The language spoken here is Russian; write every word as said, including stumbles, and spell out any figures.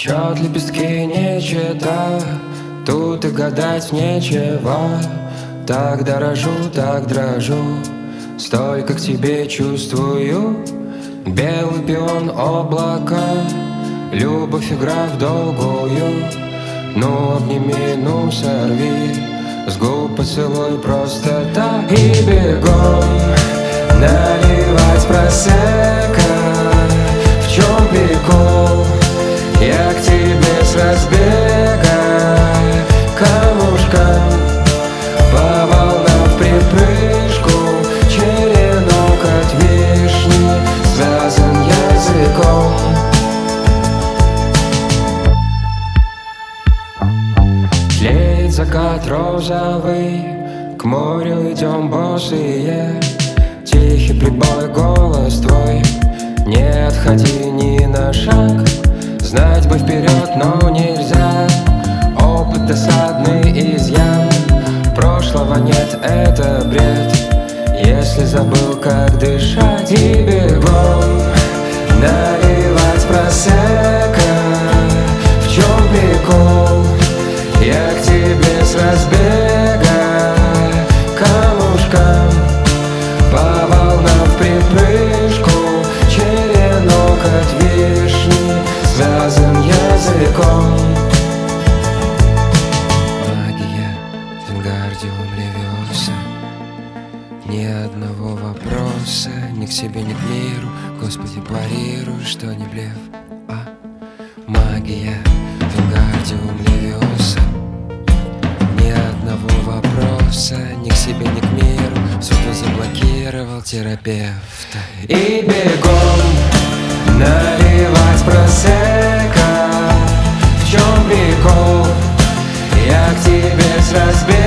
Счет лепестки не читаю, тут и гадать нечего. Так дорожу, так дрожу, столько к тебе чувствую. Белый пион, облака, любовь, игра в долгую. Ну обними, ну сорви, с губ поцелуй просто так. И бегом наливать просека. В чем прикол? Я к тебе с разбега камушком по волнам в припрыжку. Черенок от вишни связан языком. Тлеет закат розовый, к морю идем босые. Тихий прибой, голос твой, не отходи ни на шаг. Знать бы вперед, но нельзя. Опыт досадный изъян. Прошлого нет, это бред. Если забыл, как дышать. И бегом наливать просека. В чем прикол? Я к тебе с разбега камушком по волнам в припрыжку. Черенок от вишни связан языком. Магия, Вингардиум Левиоса. Ни одного вопроса, ни к себе, ни к миру. Господи, парируй, что не блеф, а магия, Вингардиум Левиоса. Ни одного вопроса, ни к себе, ни к миру. Суд заблокировал терапевта. И бегом наливать просека. В чем прикол? Я к тебе с разбега